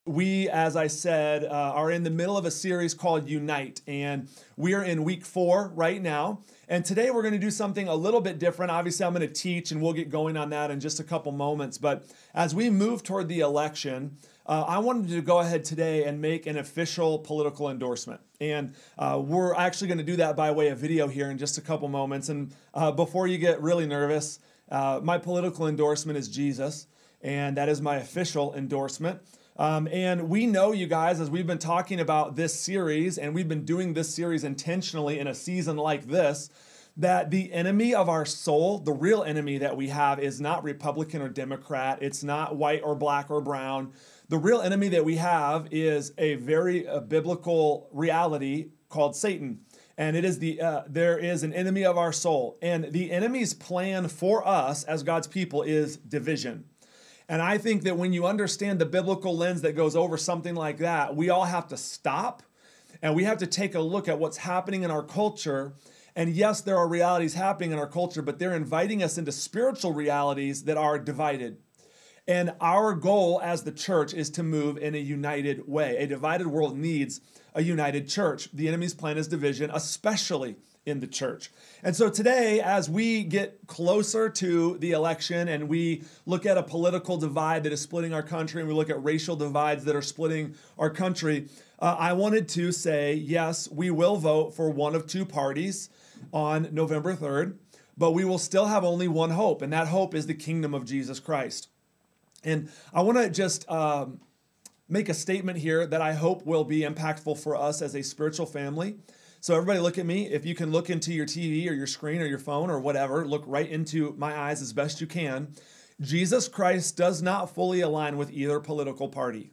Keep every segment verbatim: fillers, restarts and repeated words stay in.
we, as I said, uh, are in the middle of a series called Unite, and we are in week four right now. And today we're going to do something a little bit different. Obviously, I'm going to teach, and we'll get going on that in just a couple moments. But as we move toward the election, uh, I wanted to go ahead today and make an official political endorsement. And uh, we're actually going to do that by way of video here in just a couple moments. And uh, before you get really nervous, uh, my political endorsement is Jesus, and that is my official endorsement. Um, and we know, you guys, as we've been talking about this series, and we've been doing this series intentionally in a season like this, that the enemy of our soul, the real enemy that we have, is not Republican or Democrat. It's not white or black or brown. The real enemy that we have is a very uh, biblical reality called Satan. And it is the uh, there is an enemy of our soul. And the enemy's plan for us as God's people is division. And I think that when you understand the biblical lens that goes over something like that, we all have to stop and we have to take a look at what's happening in our culture. And yes, there are realities happening in our culture, but they're inviting us into spiritual realities that are divided. And our goal as the church is to move in a united way. A divided world needs a united church. The enemy's plan is division, especially in the church. And so today, as we get closer to the election and we look at a political divide that is splitting our country, and we look at racial divides that are splitting our country, uh, I wanted to say, yes, we will vote for one of two parties on November third, but we will still have only one hope, and that hope is the kingdom of Jesus Christ. And I want to just um, make a statement here that I hope will be impactful for us as a spiritual family. So everybody look at me. If you can look into your T V or your screen or your phone or whatever, look right into my eyes as best you can. Jesus Christ does not fully align with either political party.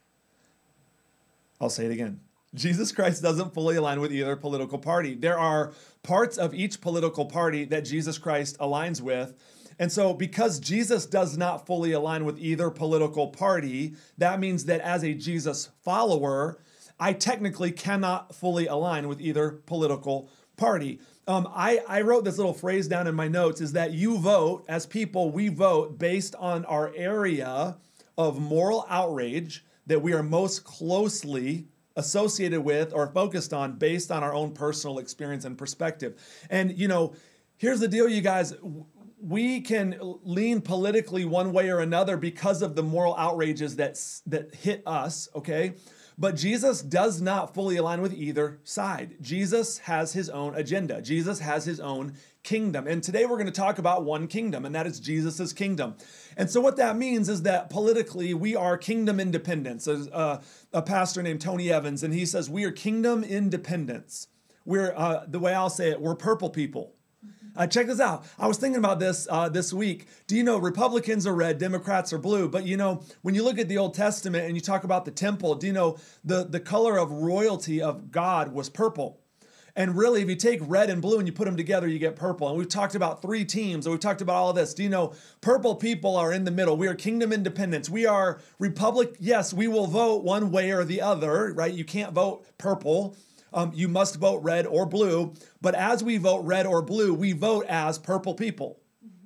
I'll say it again. Jesus Christ doesn't fully align with either political party. There are parts of each political party that Jesus Christ aligns with. And so because Jesus does not fully align with either political party, that means that as a Jesus follower, I technically cannot fully align with either political party. Um, I, I wrote this little phrase down in my notes, is that you vote, as people, we vote based on our area of moral outrage that we are most closely associated with or focused on based on our own personal experience and perspective. And, you know, here's the deal, you guys. We can lean politically one way or another because of the moral outrages that, that hit us, okay? But Jesus does not fully align with either side. Jesus has his own agenda. Jesus has his own kingdom. And today we're going to talk about one kingdom, and that is Jesus's kingdom. And so what that means is that politically we are kingdom independents. There's a, a pastor named Tony Evans, and he says we are kingdom independents. We're, uh, the way I'll say it, we're purple people. Uh, check this out. I was thinking about this uh, this week. Do you know Republicans are red, Democrats are blue? But you know, when you look at the Old Testament and you talk about the temple, do you know the, the color of royalty of God was purple? And really, if you take red and blue and you put them together, you get purple. And we've talked about three teams, and we've talked about all of this. Do you know purple people are in the middle? We are kingdom independents. We are republic. Yes, we will vote one way or the other, right? You can't vote purple. Um, you must vote red or blue. But as we vote red or blue, we vote as purple people.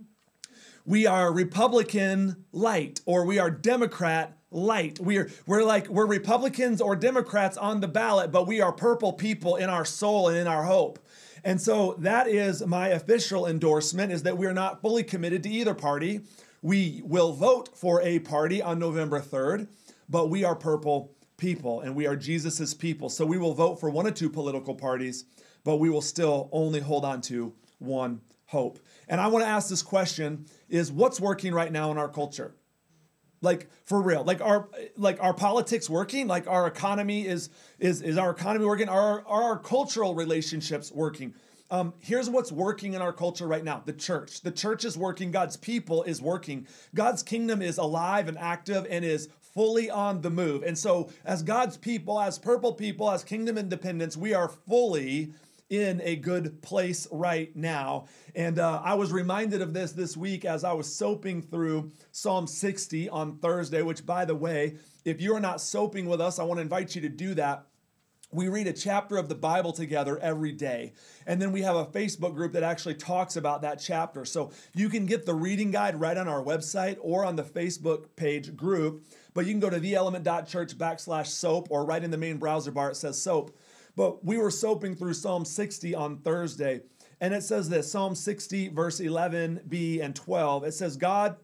We are Republican light, or we are Democrat light. We're, we're like, we're Republicans or Democrats on the ballot, but we are purple people in our soul and in our hope. And so that is my official endorsement, is that we are not fully committed to either party. We will vote for a party on November third, but we are purple people, and we are Jesus's people. So we will vote for one or two political parties, but we will still only hold on to one hope. And I want to ask this question, is what's working right now in our culture? Like, for real, like our, like our politics working? Like our economy is, is, is our economy working? Are, are our cultural relationships working? Um, here's what's working in our culture right now. The church. The church is working. God's people is working. God's kingdom is alive and active and is fully on the move. And so as God's people, as purple people, as kingdom independents, we are fully in a good place right now. And uh, I was reminded of this this week as I was soaping through Psalm sixty on Thursday, which, by the way, if you are not soaping with us, I want to invite you to do that. We read a chapter of the Bible together every day. And then we have a Facebook group that actually talks about that chapter. So you can get the reading guide right on our website or on the Facebook page group. but you can go to theelement.church backslash soap, or right in the main browser bar, it says soap. But we were soaping through Psalm sixty on Thursday, and it says this, Psalm sixty, verse eleven b and twelve. It says, God,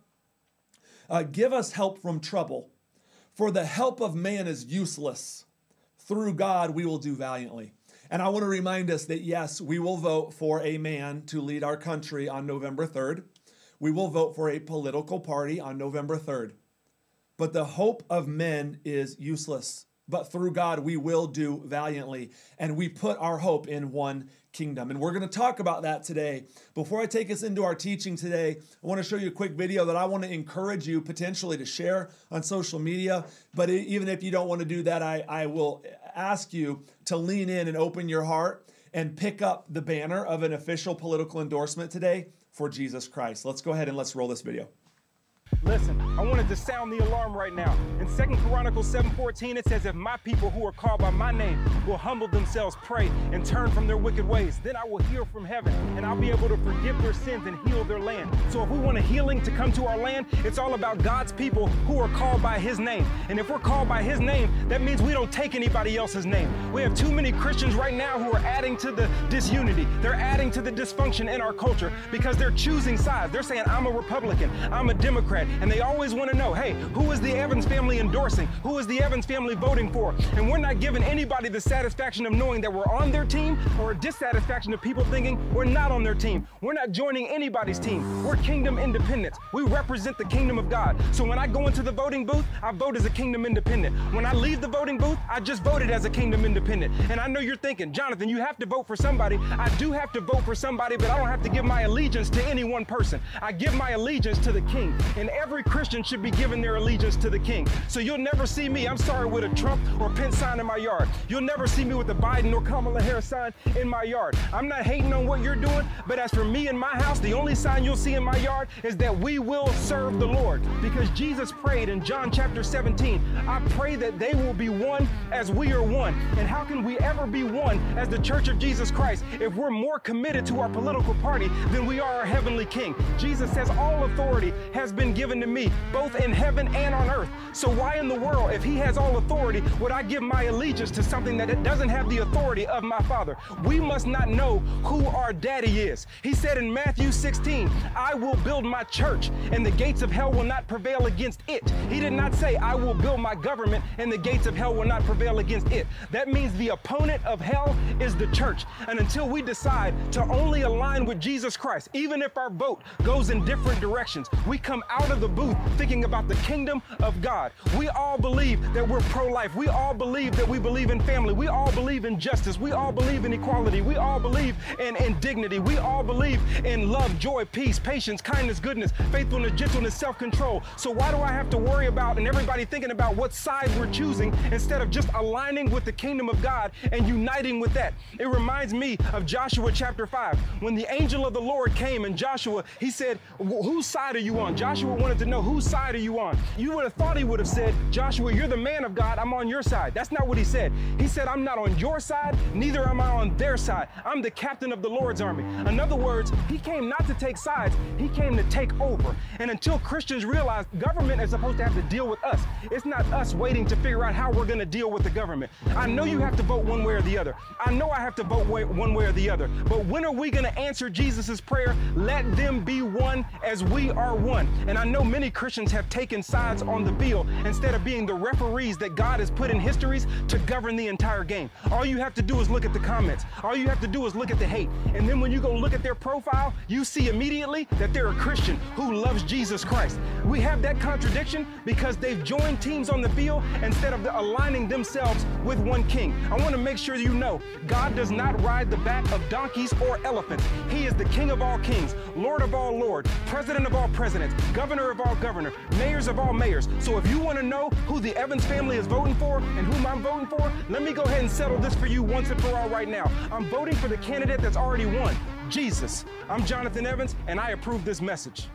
uh, give us help from trouble, for the help of man is useless. Through God, we will do valiantly. And I want to remind us that, yes, we will vote for a man to lead our country on November third. We will vote for a political party on November third. But the hope of men is useless. But through God, we will do valiantly. And we put our hope in one kingdom. And we're going to talk about that today. Before I take us into our teaching today, I want to show you a quick video that I want to encourage you potentially to share on social media. But even if you don't want to do that, I, I will ask you to lean in and open your heart and pick up the banner of an official political endorsement today for Jesus Christ. Let's go ahead and let's roll this video. Listen, I wanted to sound the alarm right now. In Second Chronicles seven fourteen, it says, if my people who are called by my name will humble themselves, pray, and turn from their wicked ways, then I will hear from heaven, and I'll be able to forgive their sins and heal their land. So if we want a healing to come to our land, it's all about God's people who are called by his name. And if we're called by his name, that means we don't take anybody else's name. We have too many Christians right now who are adding to the disunity. They're adding to the dysfunction in our culture because they're choosing sides. They're saying, I'm a Republican, I'm a Democrat. And they always want to know, hey, who is the Evans family endorsing? Who is the Evans family voting for? And we're not giving anybody the satisfaction of knowing that we're on their team, or a dissatisfaction of people thinking we're not on their team. We're not joining anybody's team. We're kingdom independents. We represent the kingdom of God. So when I go into the voting booth, I vote as a kingdom independent. When I leave the voting booth, I just voted as a kingdom independent. And I know you're thinking, Jonathan, you have to vote for somebody. I do have to vote for somebody, but I don't have to give my allegiance to any one person. I give my allegiance to the king. And every Christian should be giving their allegiance to the king. So you'll never see me, I'm sorry, with a Trump or Pence sign in my yard. You'll never see me with a Biden or Kamala Harris sign in my yard. I'm not hating on what you're doing, but as for me and my house, the only sign you'll see in my yard is that we will serve the Lord. Because Jesus prayed in John chapter seventeen, I pray that they will be one as we are one. And how can we ever be one as the Church of Jesus Christ if we're more committed to our political party than we are our heavenly King? Jesus says all authority has been given to me, both in heaven and on earth. So why in the world, if he has all authority, would I give my allegiance to something that doesn't have the authority of my Father? We must not know who our daddy is. He said in Matthew sixteen, I will build my church and the gates of hell will not prevail against it. He did not say, I will build my government and the gates of hell will not prevail against it. That means the opponent of hell is the church. And until we decide to only align with Jesus Christ, even if our vote goes in different directions, we come out of the booth thinking about the kingdom of God. We all believe that we're pro-life. We all believe that we believe in family. We all believe in justice. We all believe in equality. We all believe in, in dignity. We all believe in love, joy, peace, patience, kindness, goodness, faithfulness, gentleness, self-control. So why do I have to worry about and everybody thinking about what side we're choosing instead of just aligning with the kingdom of God and uniting with that? It reminds me of Joshua chapter five. When the angel of the Lord came and Joshua, he said, whose side are you on? Joshua wanted to know, whose side are you on? You would have thought he would have said, Joshua, you're the man of God, I'm on your side. That's not what he said. He said, I'm not on your side, neither am I on their side. I'm the captain of the Lord's army. In other words, he came not to take sides, he came to take over. And until Christians realize government is supposed to have to deal with us, it's not us waiting to figure out how we're going to deal with the government. I know you have to vote one way or the other. I know I have to vote one way or the other. But when are we going to answer Jesus's prayer? Let them be one as we are one. And I know many Christians have taken sides on the field instead of being the referees that God has put in histories to govern the entire game. All you have to do is look at the comments. All you have to do is look at the hate. And then when you go look at their profile, you see immediately that they're a Christian who loves Jesus Christ. We have that contradiction because they've joined teams on the field instead of aligning themselves with one king. I want to make sure you know, God does not ride the back of donkeys or elephants. He is the King of all kings, Lord of all lords, President of all presidents, Governor of all governors, mayors of all mayors. So if you want to know who the Evans family is voting for and whom I'm voting for, let me go ahead and settle this for you once and for all right now. I'm voting for the candidate that's already won, Jesus. I'm Jonathan Evans, and I approve this message.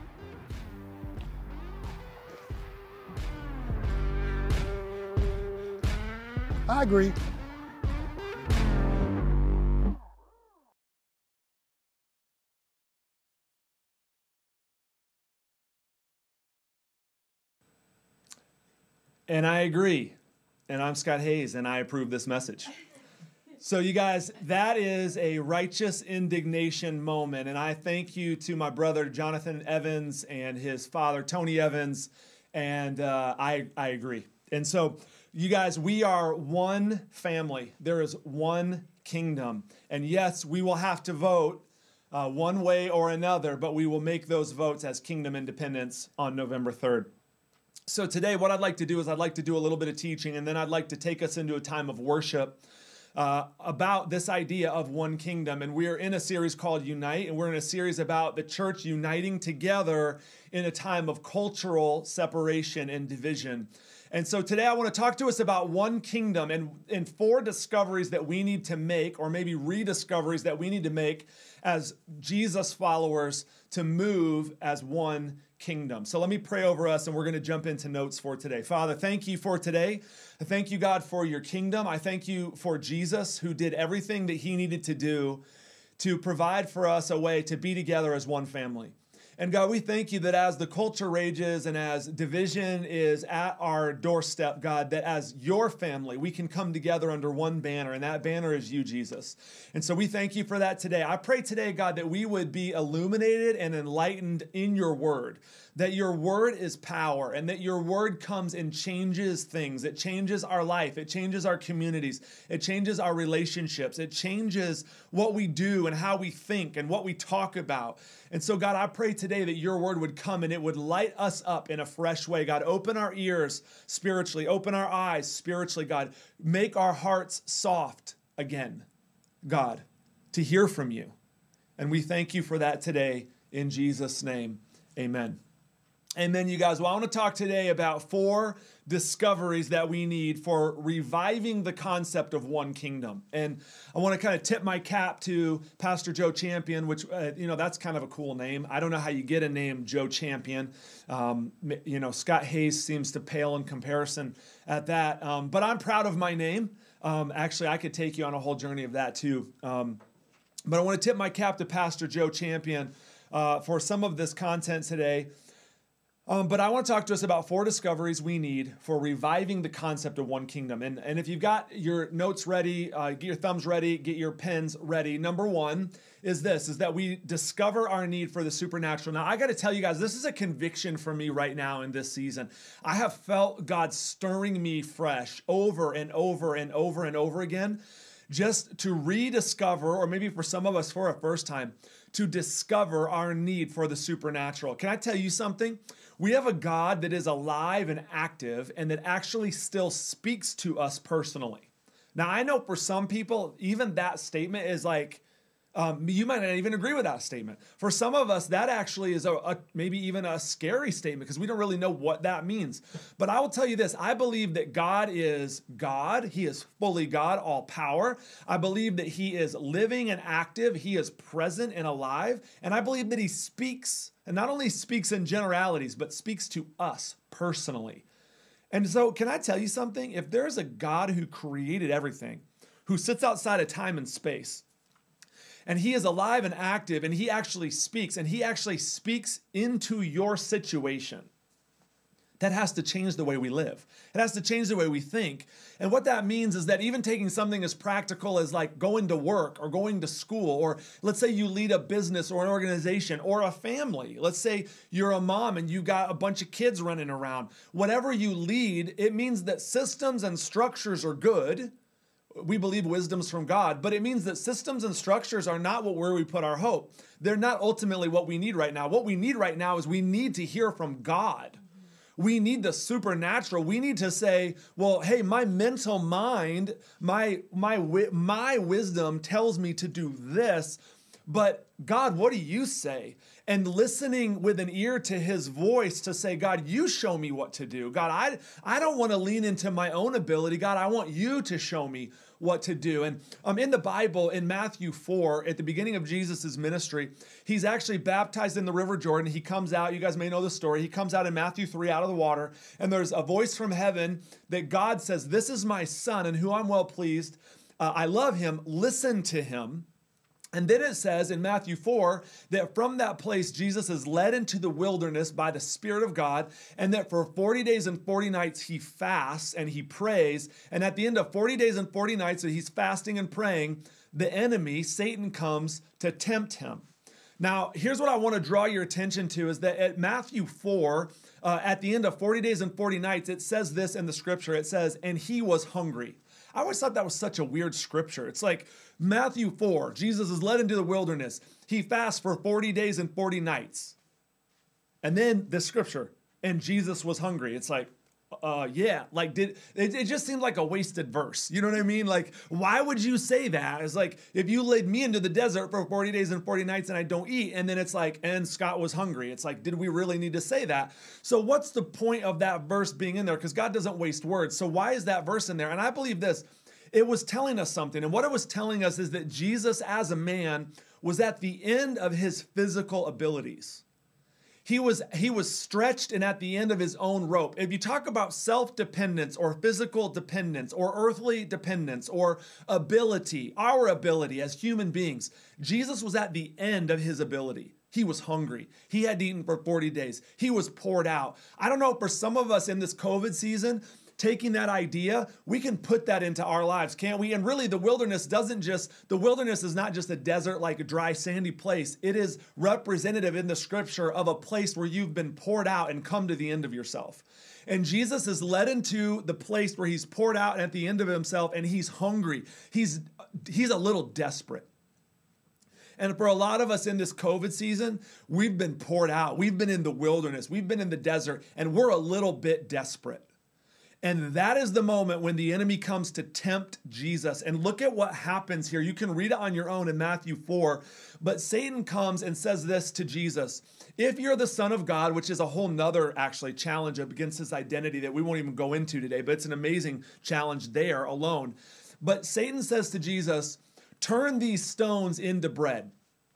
I agree. And I agree. And I'm Scott Hayes, and I approve this message. So you guys, that is a righteous indignation moment. And I thank you to my brother, Jonathan Evans, and his father, Tony Evans. And uh, I, I agree. And so you guys, we are one family. There is one kingdom. And yes, we will have to vote uh, one way or another, but we will make those votes as kingdom independents on November third. So today, what I'd like to do is I'd like to do a little bit of teaching, and then I'd like to take us into a time of worship uh, about this idea of one kingdom. And we're in a series called Unite, and we're in a series about the church uniting together in a time of cultural separation and division. And so today I want to talk to us about one kingdom and, and four discoveries that we need to make, or maybe rediscoveries that we need to make as Jesus followers to move as one kingdom. So let me pray over us, and we're going to jump into notes for today. Father, thank you for today. I thank you, God, for your kingdom. I thank you for Jesus, who did everything that he needed to do to provide for us a way to be together as one family. And God, we thank you that as the culture rages and as division is at our doorstep, God, that as your family, we can come together under one banner, and that banner is you, Jesus. And so we thank you for that today. I pray today, God, that we would be illuminated and enlightened in your word, that your word is power, and that your word comes and changes things. It changes our life. It changes our communities. It changes our relationships. It changes what we do and how we think and what we talk about. And so, God, I pray today that your word would come and it would light us up in a fresh way. God, open our ears spiritually, open our eyes spiritually, God. Make our hearts soft again, God, to hear from you. And we thank you for that today in Jesus' name. Amen. Amen, you guys. Well, I want to talk today about four discoveries that we need for reviving the concept of one kingdom. And I want to kind of tip my cap to Pastor Joe Champion, which, uh, you know, that's kind of a cool name. I don't know how you get a name, Joe Champion. Um, you know, Scott Hayes seems to pale in comparison at that. Um, but I'm proud of my name. Um, actually, I could take you on a whole journey of that too. Um, but I want to tip my cap to Pastor Joe Champion uh, for some of this content today. Um, but I want to talk to us about four discoveries we need for reviving the concept of one kingdom. And, and if you've got your notes ready, uh, get your thumbs ready, get your pens ready. Number one is this, is that we discover our need for the supernatural. Now, I got to tell you guys, this is a conviction for me right now in this season. I have felt God stirring me fresh over and over and over and over again, just to rediscover, or maybe for some of us for a first time, to discover our need for the supernatural. Can I tell you something? We have a God that is alive and active and that actually still speaks to us personally. Now, I know for some people, even that statement is like, um, you might not even agree with that statement. For some of us, that actually is a, a maybe even a scary statement because we don't really know what that means. But I will tell you this, I believe that God is God. He is fully God, all power. I believe that he is living and active. He is present and alive. And I believe that he speaks, and not only speaks in generalities, but speaks to us personally. And so can I tell you something? If there's a God who created everything, who sits outside of time and space, and he is alive and active, and he actually speaks, and he actually speaks into your situation, that has to change the way we live. It has to change the way we think. And what that means is that even taking something as practical as like going to work or going to school, or let's say you lead a business or an organization or a family. Let's say you're a mom and you got a bunch of kids running around. Whatever you lead, it means that systems and structures are good. We believe wisdom's from God, but it means that systems and structures are not what where we put our hope. They're not ultimately what we need right now. What we need right now is we need to hear from God. We need the supernatural. We need to say, well, hey, my mental mind, my my my wisdom tells me to do this, but God, what do you say? And listening with an ear to his voice to say, God, you show me what to do. God, I, I don't want to lean into my own ability. God, I want you to show me what to do. And um, in the Bible, in Matthew four, at the beginning of Jesus' ministry, he's actually baptized in the River Jordan. He comes out, you guys may know the story. He comes out in Matthew three out of the water, and there's a voice from heaven that God says, this is my son in whom I'm well pleased. Uh, I love him. Listen to him. And then it says in Matthew four that from that place, Jesus is led into the wilderness by the Spirit of God, and that for forty days and forty nights he fasts and he prays. And at the end of forty days and forty nights that he's fasting and praying, the enemy, Satan, comes to tempt him. Now, here's what I want to draw your attention to is that at Matthew four, uh, at the end of forty days and forty nights, it says this in the scripture. It says, and he was hungry. I always thought that was such a weird scripture. It's like Matthew four, Jesus is led into the wilderness. He fasts for forty days and forty nights. And then the scripture, and Jesus was hungry. It's like, uh, yeah, like did it, it just seemed like a wasted verse. You know what I mean? Like, why would you say that? It's like, if you led me into the desert for forty days and forty nights and I don't eat, and then it's like, and Scott was hungry. It's like, did we really need to say that? So what's the point of that verse being in there? Because God doesn't waste words. So why is that verse in there? And I believe this, it was telling us something. And what it was telling us is that Jesus as a man was at the end of his physical abilities. He was, he was stretched and at the end of his own rope. If you talk about self-dependence or physical dependence or earthly dependence or ability, our ability as human beings, Jesus was at the end of his ability. He was hungry. He had eaten for forty days. He was poured out. I don't know, for some of us in this COVID season, taking that idea, we can put that into our lives, can't we? And really the wilderness doesn't just, the wilderness is not just a desert, like a dry, sandy place. It is representative in the scripture of a place where you've been poured out and come to the end of yourself. And Jesus is led into the place where he's poured out at the end of himself and he's hungry. He's, he's a little desperate. And for a lot of us in this COVID season, we've been poured out. We've been in the wilderness. We've been in the desert and we're a little bit desperate. And that is the moment when the enemy comes to tempt Jesus. And look at what happens here. You can read it on your own in Matthew four. But Satan comes and says this to Jesus. If you're the Son of God, which is a whole nother actually challenge against his identity that we won't even go into today, but it's an amazing challenge there alone. But Satan says to Jesus, turn these stones into bread.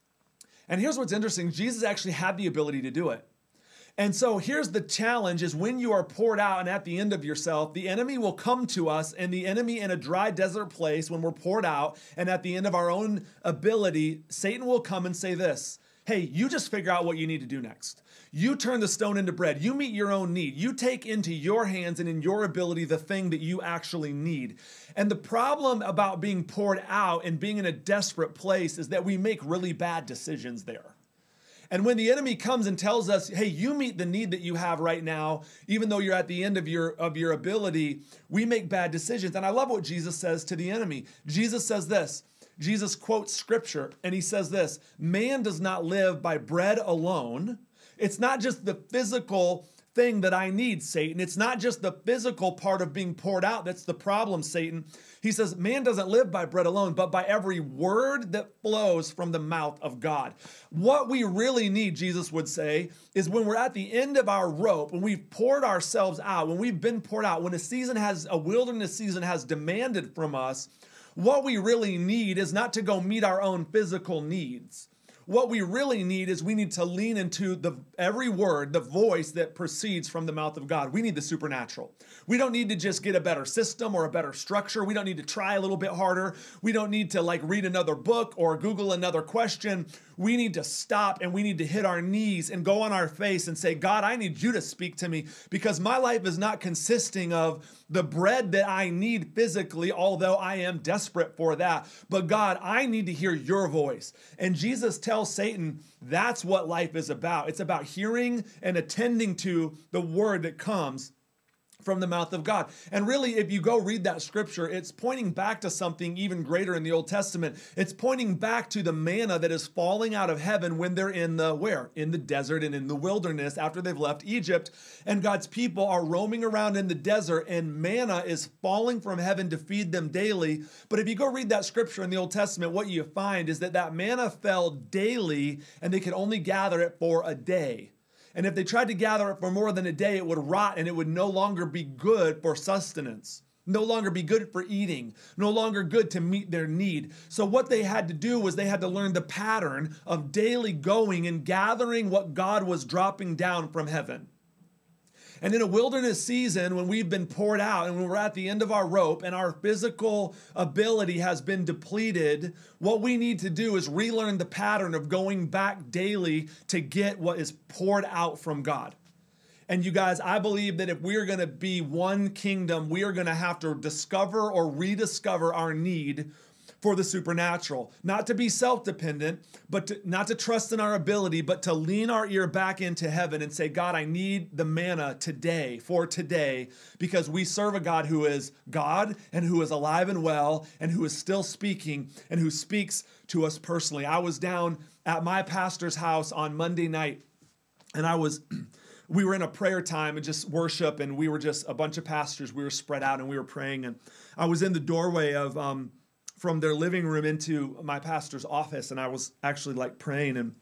And here's what's interesting. Jesus actually had the ability to do it. And so here's the challenge is when you are poured out and at the end of yourself, the enemy will come to us, and the enemy in a dry desert place when we're poured out and at the end of our own ability, Satan will come and say this, hey, you just figure out what you need to do next. You turn the stone into bread. You meet your own need. You take into your hands and in your ability the thing that you actually need. And the problem about being poured out and being in a desperate place is that we make really bad decisions there. And when the enemy comes and tells us, hey, you meet the need that you have right now, even though you're at the end of your, of your ability, we make bad decisions. And I love what Jesus says to the enemy. Jesus says this, Jesus quotes scripture and he says this, man does not live by bread alone. It's not just the physical thing that I need, Satan. It's not just the physical part of being poured out that's the problem, Satan. He says, man doesn't live by bread alone, but by every word that flows from the mouth of God. What we really need, Jesus would say, is when we're at the end of our rope, when we've poured ourselves out, when we've been poured out, when a season has, a wilderness season has demanded from us, what we really need is not to go meet our own physical needs. What we really need is we need to lean into the every word, the voice that proceeds from the mouth of God. We need the supernatural. We don't need to just get a better system or a better structure. We don't need to try a little bit harder. We don't need to like read another book or Google another question. We need to stop and we need to hit our knees and go on our face and say, God, I need you to speak to me because my life is not consisting of the bread that I need physically, although I am desperate for that. But God, I need to hear your voice. And Jesus tells Satan, that's what life is about. It's about hearing and attending to the word that comes from the mouth of God. And really, if you go read that scripture, it's pointing back to something even greater in the Old Testament. It's pointing back to the manna that is falling out of heaven when they're in the, where? In the desert and in the wilderness after they've left Egypt. And God's people are roaming around in the desert and manna is falling from heaven to feed them daily. But if you go read that scripture in the Old Testament, what you find is that that manna fell daily and they could only gather it for a day. And if they tried to gather it for more than a day, it would rot and it would no longer be good for sustenance, no longer be good for eating, no longer good to meet their need. So what they had to do was they had to learn the pattern of daily going and gathering what God was dropping down from heaven. And in a wilderness season, when we've been poured out and when we're at the end of our rope and our physical ability has been depleted, what we need to do is relearn the pattern of going back daily to get what is poured out from God. And you guys, I believe that if we're going to be one kingdom, we are going to have to discover or rediscover our need for the supernatural. Not to be self-dependent, but to, not to trust in our ability, but to lean our ear back into heaven and say, God, I need the manna today, for today, because we serve a God who is God and who is alive and well and who is still speaking and who speaks to us personally. I was down at my pastor's house on Monday night, and I was... we were in a prayer time and just worship, and we were just a bunch of pastors. We were spread out and we were praying, and I was in the doorway of um, from their living room into my pastor's office, and I was actually like praying, and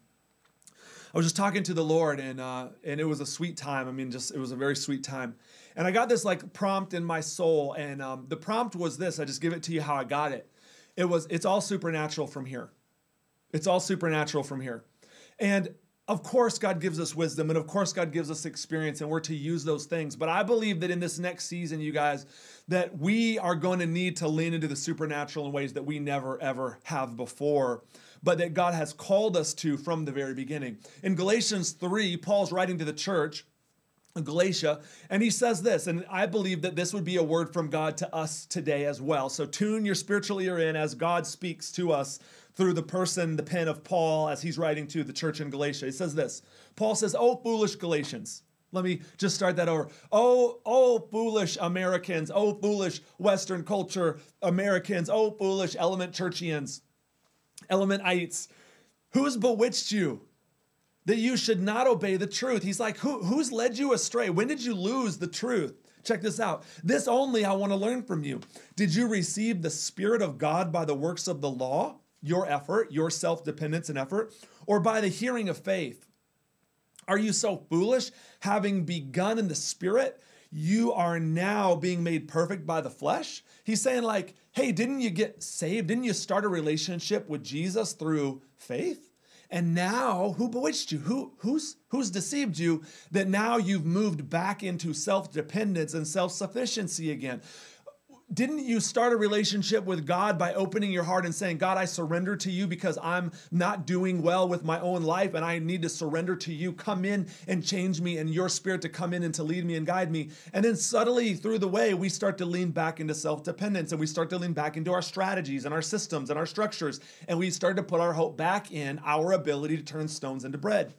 I was just talking to the Lord, and uh, and it was a sweet time. I mean, just it was a very sweet time, and I got this like prompt in my soul, and um, the prompt was this. I just give it to you how I got it. It was it's all supernatural from here. It's all supernatural from here, and. Of course, God gives us wisdom, and of course, God gives us experience, and we're to use those things. But I believe that in this next season, you guys, that we are going to need to lean into the supernatural in ways that we never, ever have before, but that God has called us to from the very beginning. In Galatians three, Paul's writing to the church in Galatia, and he says this, and I believe that this would be a word from God to us today as well. So tune your spiritual ear in as God speaks to us through the person, the pen of Paul, as he's writing to the church in Galatia. He says this. Paul says, "Oh, foolish Galatians." Let me just start that over. Oh, oh, foolish Americans. Oh, foolish Western culture Americans. Oh, foolish Element Churchians, Elementites. Who's bewitched you that you should not obey the truth? He's like, Who, who's led you astray? When did you lose the truth? Check this out. This only I want to learn from you. Did you receive the Spirit of God by the works of the law? Your effort, your self-dependence and effort, or by the hearing of faith? Are you so foolish? Having begun in the Spirit, you are now being made perfect by the flesh? He's saying like, hey, didn't you get saved? Didn't you start a relationship with Jesus through faith? And now who bewitched you? Who, who's, who's deceived you that now you've moved back into self-dependence and self-sufficiency again? Didn't you start a relationship with God by opening your heart and saying, God, I surrender to you because I'm not doing well with my own life and I need to surrender to you. Come in and change me, and your Spirit to come in and to lead me and guide me. And then subtly through the way, we start to lean back into self-dependence, and we start to lean back into our strategies and our systems and our structures. And we start to put our hope back in our ability to turn stones into bread.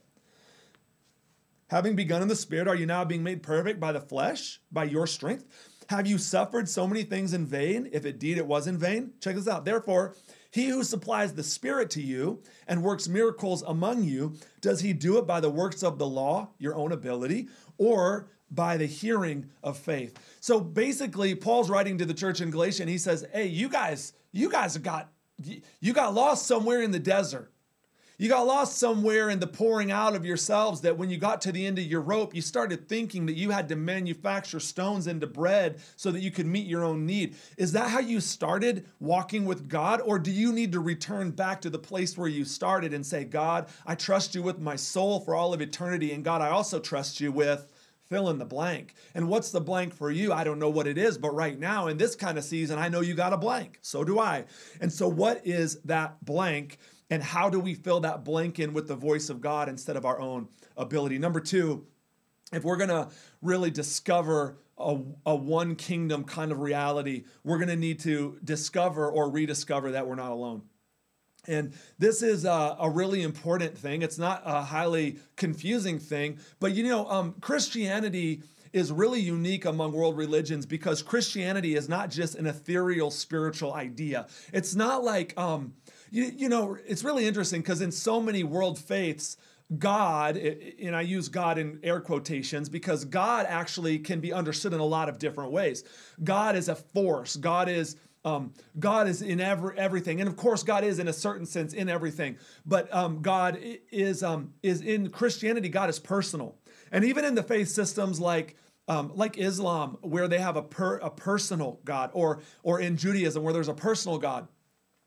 Having begun in the Spirit, are you now being made perfect by the flesh, by your strength? Have you suffered so many things in vain, if indeed it was in vain? Check this out. Therefore, he who supplies the Spirit to you and works miracles among you, does he do it by the works of the law, your own ability, or by the hearing of faith? So basically, Paul's writing to the church in Galatia, and he says, hey, you guys, you guys have got, you got lost somewhere in the desert. You got lost somewhere in the pouring out of yourselves, that when you got to the end of your rope, you started thinking that you had to manufacture stones into bread so that you could meet your own need. Is that how you started walking with God? Or do you need to return back to the place where you started and say, God, I trust you with my soul for all of eternity. And God, I also trust you with fill in the blank. And what's the blank for you? I don't know what it is, but right now in this kind of season, I know you got a blank. So do I. And so what is that blank? And how do we fill that blank in with the voice of God instead of our own ability? Number two, if we're going to really discover a, a one kingdom kind of reality, we're going to need to discover or rediscover that we're not alone. And this is a, a really important thing. It's not a highly confusing thing, but you know, um, Christianity is really unique among world religions because Christianity is not just an ethereal spiritual idea. It's not like, um, you, you know, it's really interesting because in so many world faiths, God, and I use God in air quotations because God actually can be understood in a lot of different ways. God is a force. God is Um, God is in every, everything. And of course, God is in a certain sense in everything. But um, God is, um, is in Christianity, God is personal. And even in the faith systems like um, like Islam, where they have a, per, a personal God, or, or in Judaism, where there's a personal God,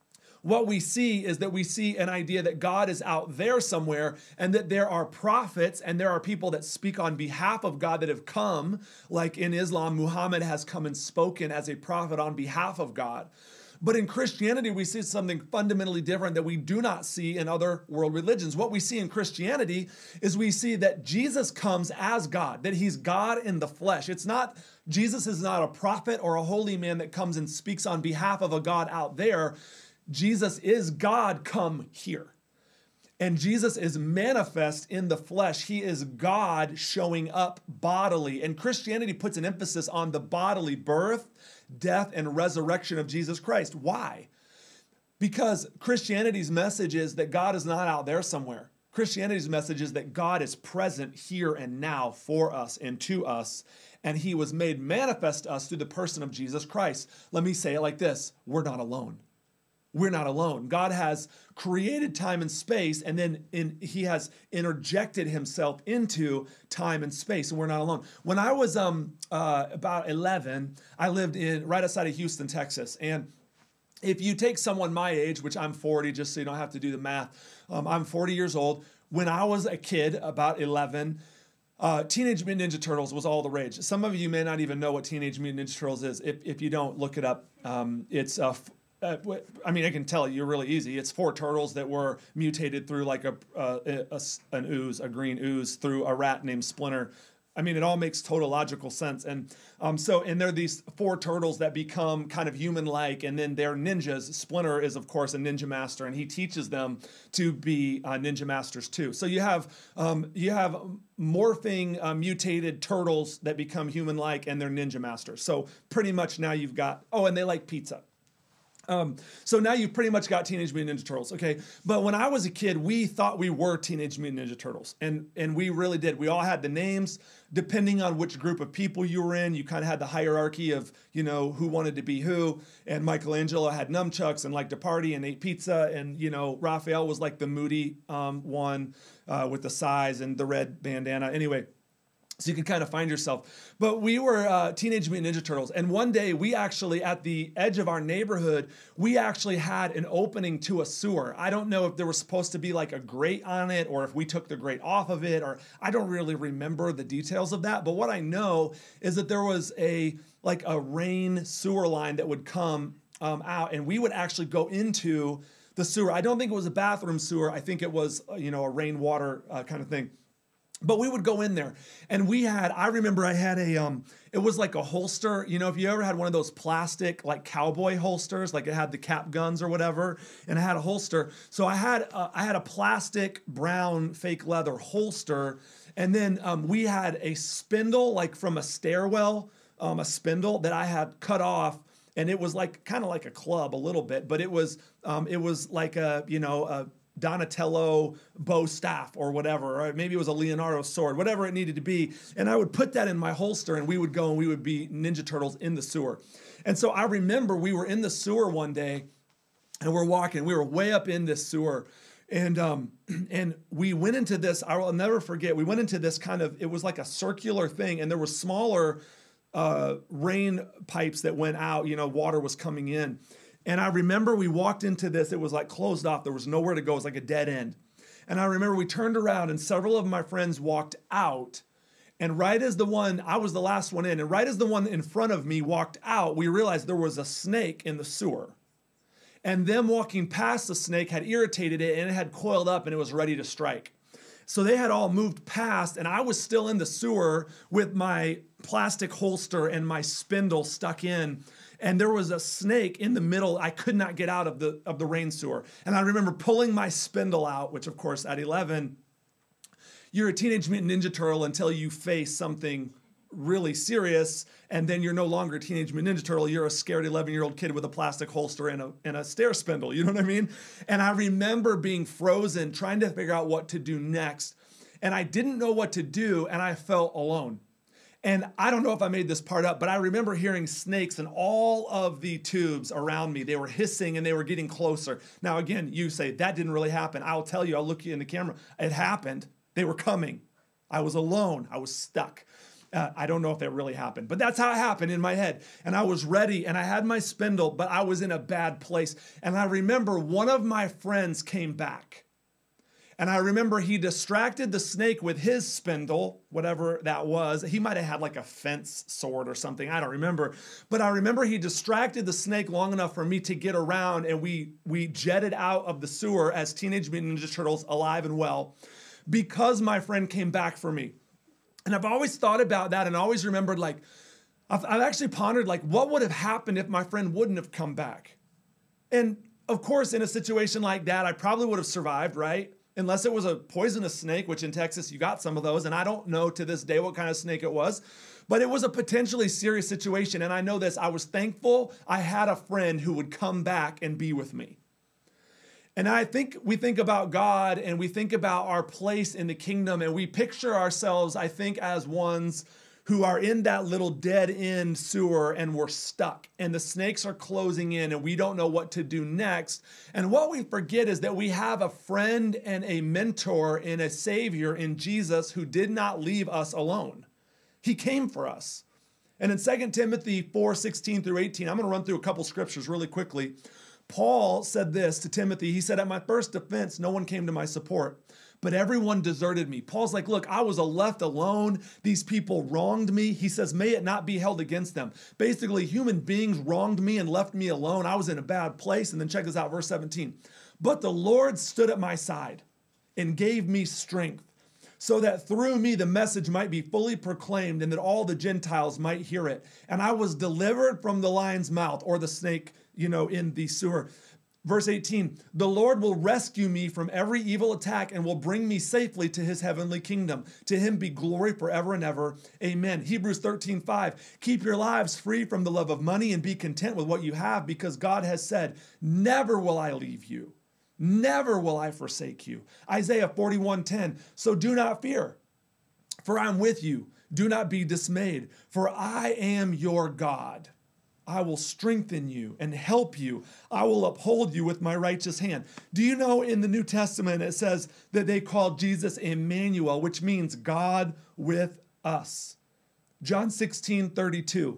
what we see is that we see an idea that God is out there somewhere and that there are prophets and there are people that speak on behalf of God that have come, like in Islam, Muhammad has come and spoken as a prophet on behalf of God. But in Christianity, we see something fundamentally different that we do not see in other world religions. What we see in Christianity is we see that Jesus comes as God, that he's God in the flesh. It's not, Jesus is not a prophet or a holy man that comes and speaks on behalf of a God out there. Jesus is God come here. And Jesus is manifest in the flesh. He is God showing up bodily. And Christianity puts an emphasis on the bodily birth, death, and resurrection of Jesus Christ. Why? Because Christianity's message is that God is not out there somewhere. Christianity's message is that God is present here and now for us and to us. And he was made manifest to us through the person of Jesus Christ. Let me say it like this: we're not alone. We're not alone. God has created time and space, and then in, he has interjected himself into time and space, and we're not alone. When I was um, uh, about eleven, I lived in right outside of Houston, Texas. And if you take someone my age, which I'm forty, just so you don't have to do the math, um, I'm forty years old. When I was a kid, about eleven, uh, Teenage Mutant Ninja Turtles was all the rage. Some of you may not even know what Teenage Mutant Ninja Turtles is. If, if you don't, look it up. Um, it's a... Uh, Uh, I mean, I can tell you really easy. It's four turtles that were mutated through like a, uh, a an ooze, a green ooze, through a rat named Splinter. I mean, it all makes total logical sense. And um, so, and they're these four turtles that become kind of human-like, and then they're ninjas. Splinter is, of course, a ninja master, and he teaches them to be uh, ninja masters too. So you have um, you have morphing, uh, mutated turtles that become human-like, and they're ninja masters. So pretty much now you've got, oh, and they like pizza. Um, so now you've pretty much got Teenage Mutant Ninja Turtles, okay? But when I was a kid, we thought we were Teenage Mutant Ninja Turtles, and, and we really did. We all had the names. Depending on which group of people you were in, you kind of had the hierarchy of, you know, who wanted to be who. And Michelangelo had nunchucks and liked to party and ate pizza, and, you know, Raphael was like the moody um, one uh, with the size and the red bandana. Anyway, so you can kind of find yourself. But we were uh, Teenage Mutant Ninja Turtles. And one day we actually, at the edge of our neighborhood, we actually had an opening to a sewer. I don't know if there was supposed to be like a grate on it, or if we took the grate off of it, or I don't really remember the details of that. But what I know is that there was a like a rain sewer line that would come um, out, and we would actually go into the sewer. I don't think it was a bathroom sewer. I think it was, you know, a rainwater uh, kind of thing. But we would go in there, and we had, I remember I had a, um, it was like a holster. You know, if you ever had one of those plastic, like cowboy holsters, like it had the cap guns or whatever, and it had a holster. So I had, uh, I had a plastic brown fake leather holster, and then um, we had a spindle, like from a stairwell, um, a spindle that I had cut off. And it was like, kind of like a club a little bit, but it was, um, it was like a, you know, a Donatello bow staff or whatever, or maybe it was a Leonardo sword, whatever it needed to be. And I would put that in my holster, and we would go and we would be Ninja Turtles in the sewer. And so I remember we were in the sewer one day, and we're walking, we were way up in this sewer. And um, and we went into this, I will never forget, we went into this kind of, it was like a circular thing, and there were smaller uh, rain pipes that went out, you know, water was coming in. And I remember we walked into this, it was like closed off. There was nowhere to go. It was like a dead end. And I remember we turned around, and several of my friends walked out. And right as the one, I was the last one in, and right as the one in front of me walked out, we realized there was a snake in the sewer. And them walking past the snake had irritated it, and it had coiled up, and it was ready to strike. So they had all moved past, and I was still in the sewer with my plastic holster and my spindle stuck in. And there was a snake in the middle. I could not get out of the of the rain sewer. And I remember pulling my spindle out, which of course at eleven, you're a Teenage Mutant Ninja Turtle until you face something really serious, and then you're no longer a Teenage Mutant Ninja Turtle. You're a scared eleven-year-old kid with a plastic holster and a, and a stair spindle. You know what I mean? And I remember being frozen, trying to figure out what to do next. And I didn't know what to do, and I felt alone. And I don't know if I made this part up, but I remember hearing snakes in all of the tubes around me. They were hissing and they were getting closer. Now, again, you say, that didn't really happen. I'll tell you, I'll look you in the camera. It happened. They were coming. I was alone. I was stuck. Uh, I don't know if that really happened, but that's how it happened in my head. And I was ready and I had my spindle, but I was in a bad place. And I remember one of my friends came back. And I remember he distracted the snake with his spindle, whatever that was. He might have had like a fence sword or something. I don't remember. But I remember he distracted the snake long enough for me to get around, and we, we jetted out of the sewer as Teenage Mutant Ninja Turtles, alive and well, because my friend came back for me. And I've always thought about that and always remembered, like, I've, I've actually pondered, like, what would have happened if my friend wouldn't have come back? And of course, in a situation like that, I probably would have survived, right? Unless it was a poisonous snake, which in Texas, you got some of those. And I don't know to this day what kind of snake it was, but it was a potentially serious situation. And I know this, I was thankful I had a friend who would come back and be with me. And I think we think about God and we think about our place in the kingdom, and we picture ourselves, I think, as ones who are in that little dead end sewer and we're stuck and the snakes are closing in and we don't know what to do next. And what we forget is that we have a friend and a mentor and a savior in Jesus who did not leave us alone. He came for us. And in Second Timothy four, sixteen through eighteen, I'm going to run through a couple scriptures really quickly. Paul said this to Timothy. He said, at my first defense, no one came to my support, but everyone deserted me. Paul's like, look, I was left alone. These people wronged me. He says, may it not be held against them. Basically, human beings wronged me and left me alone. I was in a bad place. And then check this out, verse seventeen. But the Lord stood at my side and gave me strength, so that through me the message might be fully proclaimed and that all the Gentiles might hear it. And I was delivered from the lion's mouth, or the snake, you know, in the sewer. Verse eighteen, the Lord will rescue me from every evil attack and will bring me safely to his heavenly kingdom. To him be glory forever and ever. Amen. Hebrews thirteen, five, keep your lives free from the love of money and be content with what you have, because God has said, never will I leave you. Never will I forsake you. Isaiah forty-one, ten, so do not fear, for I am with you. Do not be dismayed, for I am your God. I will strengthen you and help you. I will uphold you with my righteous hand. Do you know in the New Testament it says that they called Jesus Emmanuel, which means God with us. John sixteen, thirty-two.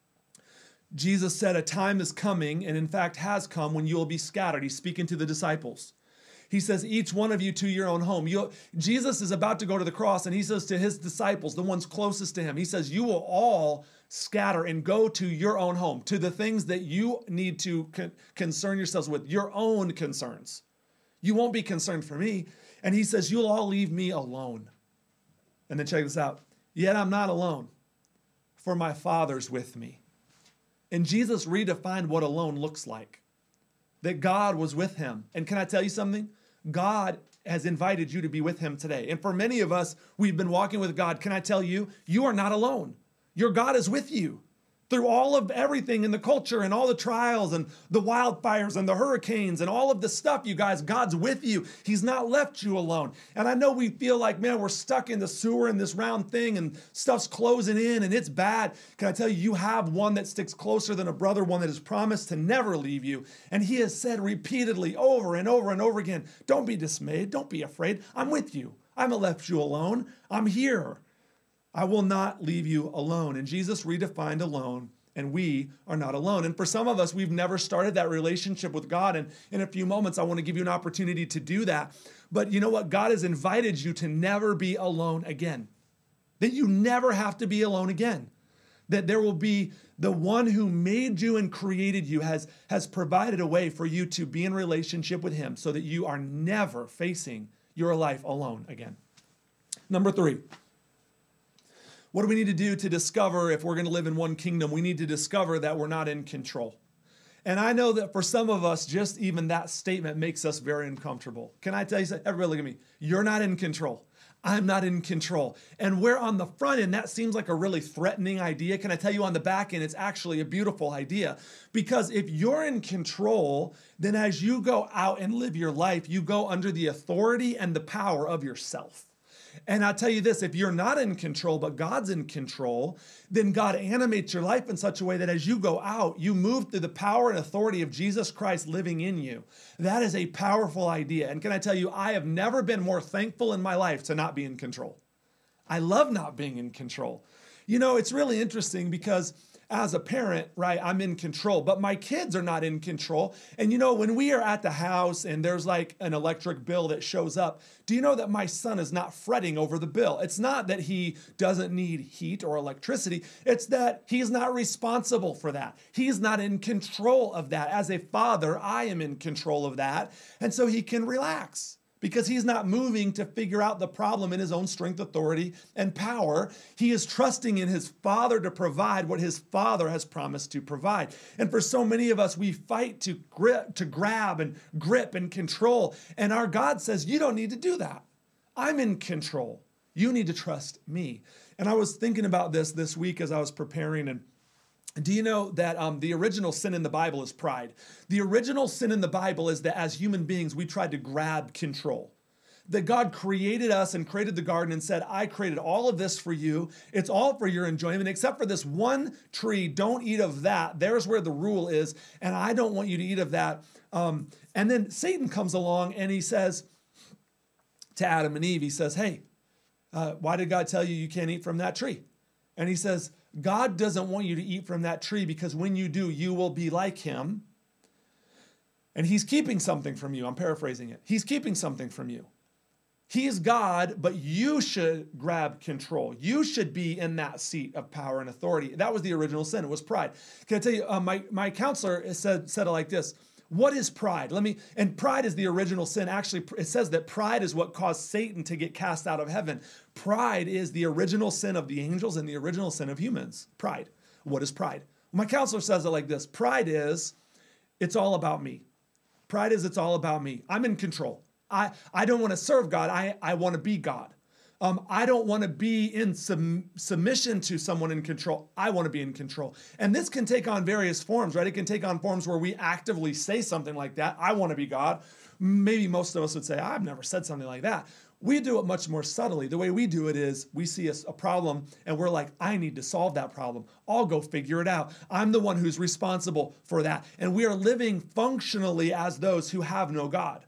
Jesus said, a time is coming, and in fact has come, when you will be scattered. He's speaking to the disciples. He says, each one of you to your own home. You'll, Jesus is about to go to the cross, and he says to his disciples, the ones closest to him, he says, you will all scatter and go to your own home, to the things that you need to con- concern yourselves with, your own concerns. You won't be concerned for me. And he says, you'll all leave me alone. And then check this out. Yet I'm not alone, for my Father's with me. And Jesus redefined what alone looks like, that God was with him. And can I tell you something? God has invited you to be with him today. And for many of us, we've been walking with God. Can I tell you, you are not alone. Your God is with you through all of everything in the culture and all the trials and the wildfires and the hurricanes and all of the stuff, you guys. God's with you. He's not left you alone. And I know we feel like, man, we're stuck in the sewer in this round thing and stuff's closing in and it's bad. Can I tell you, you have one that sticks closer than a brother, one that has promised to never leave you. And he has said repeatedly over and over and over again, don't be dismayed. Don't be afraid. I'm with you. I haven't left you alone. I'm here. I will not leave you alone. And Jesus redefined alone, and we are not alone. And for some of us, we've never started that relationship with God. And in a few moments, I want to give you an opportunity to do that. But you know what? God has invited you to never be alone again. That you never have to be alone again. That there will be the one who made you and created you has, has provided a way for you to be in relationship with him so that you are never facing your life alone again. Number three. What do we need to do to discover if we're going to live in one kingdom? We need to discover that we're not in control. And I know that for some of us, just even that statement makes us very uncomfortable. Can I tell you something? Everybody look at me. You're not in control. I'm not in control. And where on the front end, that seems like a really threatening idea. Can I tell you on the back end, it's actually a beautiful idea. Because if you're in control, then as you go out and live your life, you go under the authority and the power of yourself. And I'll tell you this, if you're not in control, but God's in control, then God animates your life in such a way that as you go out, you move through the power and authority of Jesus Christ living in you. That is a powerful idea. And can I tell you, I have never been more thankful in my life to not be in control. I love not being in control. You know, it's really interesting because as a parent, right, I'm in control, but my kids are not in control. And you know, when we are at the house and there's like an electric bill that shows up, do you know that my son is not fretting over the bill? It's not that he doesn't need heat or electricity. It's that he's not responsible for that. He's not in control of that. As a father, I am in control of that. And so he can relax, because he's not moving to figure out the problem in his own strength, authority, and power. He is trusting in his Father to provide what his Father has promised to provide. And for so many of us, we fight to grip, to grab and grip and control. And our God says, you don't need to do that. I'm in control. You need to trust me. And I was thinking about this this week as I was preparing, and do you know that um, the original sin in the Bible is pride? The original sin in the Bible is that as human beings, we tried to grab control. That God created us and created the garden and said, I created all of this for you. It's all for your enjoyment, except for this one tree. Don't eat of that. There's where the rule is, and I don't want you to eat of that. Um, and then Satan comes along and he says to Adam and Eve, he says, hey, uh, why did God tell you you can't eat from that tree? And he says, God doesn't want you to eat from that tree, because when you do, you will be like him. And he's keeping something from you. I'm paraphrasing it. He's keeping something from you. He is God, but you should grab control. You should be in that seat of power and authority. That was the original sin. It was pride. Can I tell you, uh, my, my counselor said, said it like this. What is pride? Let me, and pride is the original sin. Actually, it says that pride is what caused Satan to get cast out of heaven. Pride is the original sin of the angels and the original sin of humans. Pride. What is pride? My counselor says it like this. Pride is, it's all about me. Pride is, it's all about me. I'm in control. I, I don't want to serve God. I, I want to be God. Um, I don't want to be in sum, submission to someone in control. I want to be in control. And this can take on various forms, right? It can take on forms where we actively say something like that. I want to be God. Maybe most of us would say, I've never said something like that. We do it much more subtly. The way we do it is we see a, a problem and we're like, I need to solve that problem. I'll go figure it out. I'm the one who's responsible for that. And we are living functionally as those who have no God.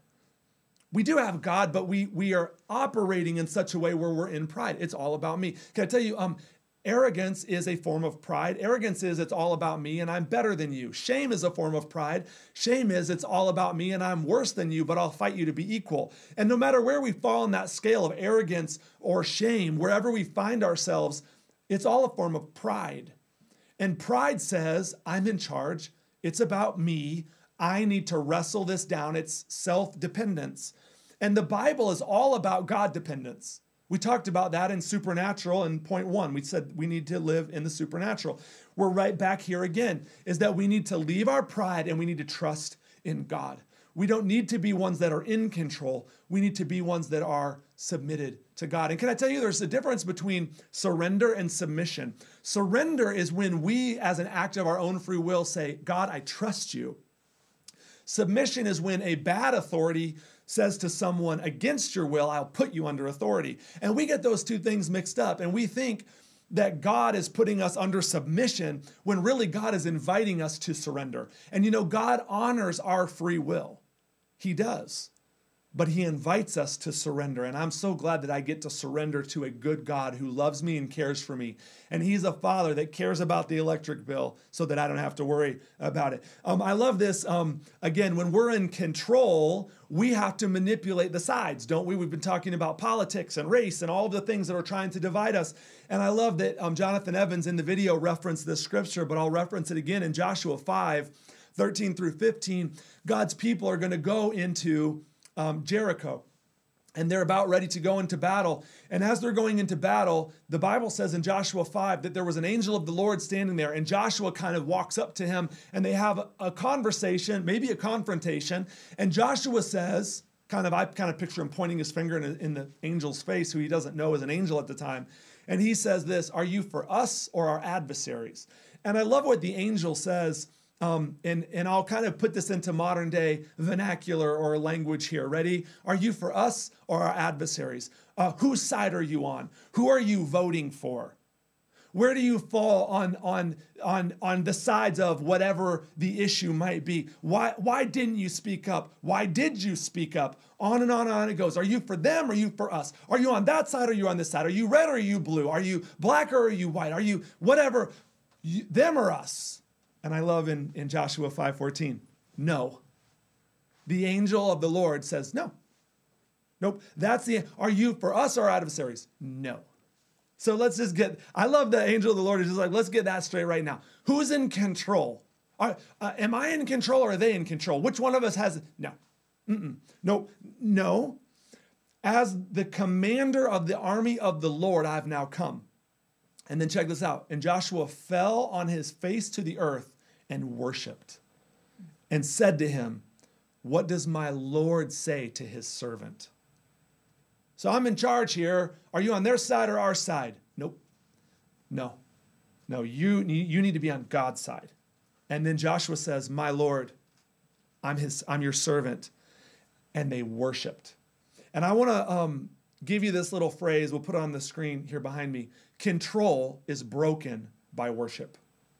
We do have God, but we we are operating in such a way where we're in pride. It's all about me. Can I tell you, um, arrogance is a form of pride. Arrogance is it's all about me and I'm better than you. Shame is a form of pride. Shame is it's all about me and I'm worse than you, but I'll fight you to be equal. And no matter where we fall in that scale of arrogance or shame, wherever we find ourselves, it's all a form of pride. And pride says, I'm in charge. It's about me. I need to wrestle this down. It's self-dependence. And the Bible is all about God dependence. We talked about that in supernatural in point one. We said we need to live in the supernatural. We're right back here again, is that we need to leave our pride and we need to trust in God. We don't need to be ones that are in control. We need to be ones that are submitted to God. And can I tell you, there's a difference between surrender and submission. Surrender is when we, as an act of our own free will, say, God, I trust you. Submission is when a bad authority says to someone, against your will, I'll put you under authority. And we get those two things mixed up, and we think that God is putting us under submission when really God is inviting us to surrender. And you know, God honors our free will. He does. But he invites us to surrender. And I'm so glad that I get to surrender to a good God who loves me and cares for me. And he's a father that cares about the electric bill so that I don't have to worry about it. Um, I love this. Um, again, when we're in control, we have to manipulate the sides, don't we? We've been talking about politics and race and all of the things that are trying to divide us. And I love that um, Jonathan Evans in the video referenced this scripture, but I'll reference it again in Joshua five, thirteen through fifteen. God's people are going to go into Um, Jericho, and they're about ready to go into battle. And as they're going into battle, the Bible says in Joshua five that there was an angel of the Lord standing there, and Joshua kind of walks up to him and they have a, a conversation, maybe a confrontation. And Joshua says, kind of, I kind of picture him pointing his finger in, in the angel's face, who he doesn't know is an angel at the time. And he says this, are you for us or our adversaries? And I love what the angel says. Um, and, and I'll kind of put this into modern day vernacular or language here. Ready? Are you for us or our adversaries? Uh, whose side are you on? Who are you voting for? Where do you fall on, on, on, on the sides of whatever the issue might be? Why, why didn't you speak up? Why did you speak up? On and on and on it goes. Are you for them or are you for us? Are you on that side or are you on this side? Are you red or are you blue? Are you black or are you white? Are you whatever? You, them or us? And I love in, in Joshua five fourteen, no. The angel of the Lord says no. Nope. That's the, are you for us or adversaries? No. So let's just get, I love the angel of the Lord is just like, let's get that straight right now. Who's in control? Are, uh, am I in control or are they in control? Which one of us has, no. Mm-mm. No, no. As the commander of the army of the Lord, I've now come. And then check this out. And Joshua fell on his face to the earth and worshiped and said to him, what does my Lord say to his servant? So I'm in charge here. Are you on their side or our side? Nope. No. No, you, you need to be on God's side. And then Joshua says, my Lord, I'm his, I'm your servant. And they worshiped. And I want to um, give you this little phrase. We'll put it on the screen here behind me. Control is broken by worship.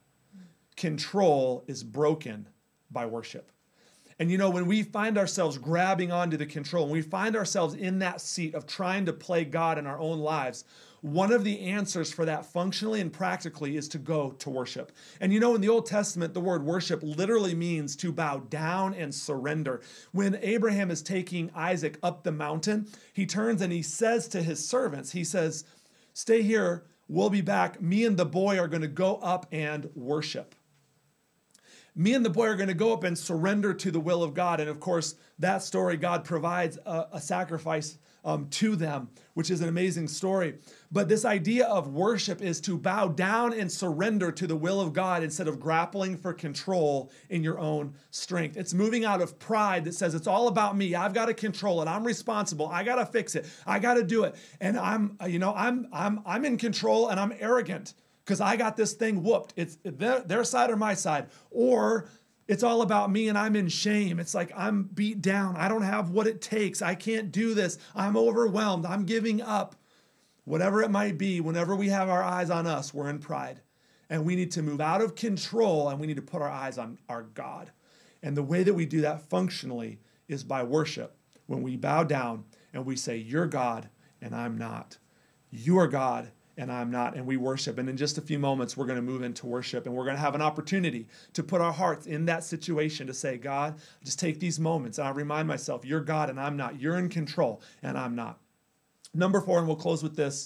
Control is broken by worship. And you know, when we find ourselves grabbing onto the control, when we find ourselves in that seat of trying to play God in our own lives, one of the answers for that functionally and practically is to go to worship. And you know, in the Old Testament, the word worship literally means to bow down and surrender. When Abraham is taking Isaac up the mountain, he turns and he says to his servants, he says, stay here, we'll be back. Me and the boy are going to go up and worship. Me and the boy are going to go up and surrender to the will of God. And of course, that story, God provides a, a sacrifice um, to them, which is an amazing story. But this idea of worship is to bow down and surrender to the will of God instead of grappling for control in your own strength. It's moving out of pride that says, it's all about me. I've got to control it. I'm responsible. I got to fix it. I got to do it. And I'm, you know, I'm, I'm, I'm in control and I'm arrogant, because I got this thing whooped. It's their, their side or my side. Or it's all about me and I'm in shame. It's like I'm beat down. I don't have what it takes. I can't do this. I'm overwhelmed. I'm giving up. Whatever it might be, whenever we have our eyes on us, we're in pride. And we need to move out of control and we need to put our eyes on our God. And the way that we do that functionally is by worship. When we bow down and we say, you're God and I'm not. You are God and I'm not, and we worship. And in just a few moments, we're going to move into worship, and we're going to have an opportunity to put our hearts in that situation to say, God, just take these moments, and I remind myself, you're God and I'm not. You're in control and I'm not. Number four, and we'll close with this,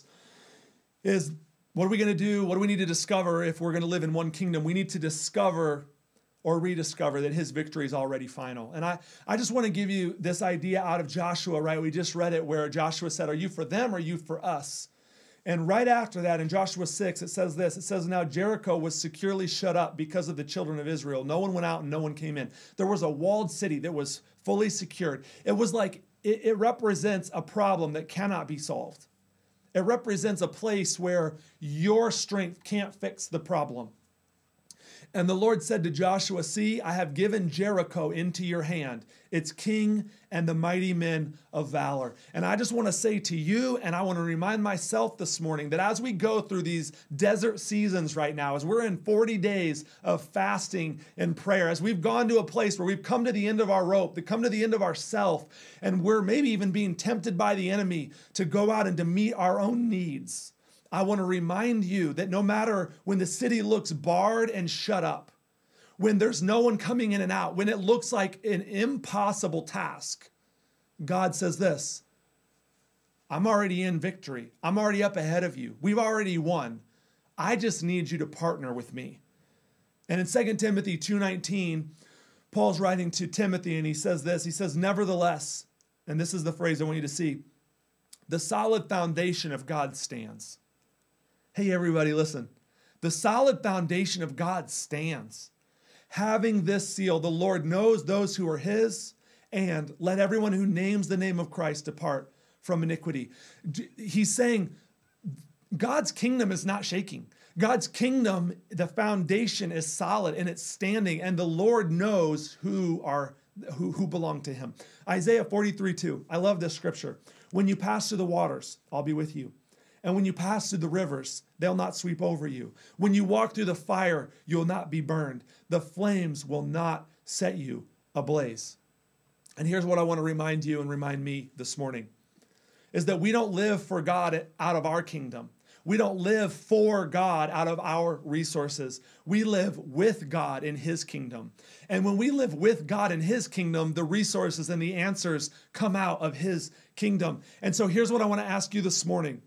is what are we going to do? What do we need to discover if we're going to live in one kingdom? We need to discover or rediscover that his victory is already final. And I, I just want to give you this idea out of Joshua, right? We just read it where Joshua said, are you for them or are you for us? And right after that, in Joshua six, it says this. It says, now Jericho was securely shut up because of the children of Israel. No one went out and no one came in. There was a walled city that was fully secured. It was like, it, it represents a problem that cannot be solved. It represents a place where your strength can't fix the problem. And the Lord said to Joshua, see, I have given Jericho into your hand, its king and the mighty men of valor. And I just want to say to you, and I want to remind myself this morning, that as we go through these desert seasons right now, as we're in forty days of fasting and prayer, as we've gone to a place where we've come to the end of our rope, to come to the end of ourself, and we're maybe even being tempted by the enemy to go out and to meet our own needs, I want to remind you that no matter when the city looks barred and shut up, when there's no one coming in and out, when it looks like an impossible task, God says this, I'm already in victory. I'm already up ahead of you. We've already won. I just need you to partner with me. And in Second Timothy two nineteen, Paul's writing to Timothy and he says this, he says, nevertheless, and this is the phrase I want you to see, the solid foundation of God stands. Hey, everybody, listen. The solid foundation of God stands. Having this seal, the Lord knows those who are his, and let everyone who names the name of Christ depart from iniquity. He's saying God's kingdom is not shaking. God's kingdom, the foundation is solid and it's standing, and the Lord knows who are who, who belong to him. Isaiah forty-three two. I love this scripture. When you pass through the waters, I'll be with you. And when you pass through the rivers, they'll not sweep over you. When you walk through the fire, you'll not be burned. The flames will not set you ablaze. And here's what I want to remind you and remind me this morning, is that we don't live for God out of our kingdom. We don't live for God out of our resources. We live with God in his kingdom. And when we live with God in his kingdom, the resources and the answers come out of his kingdom. And so here's what I want to ask you this morning.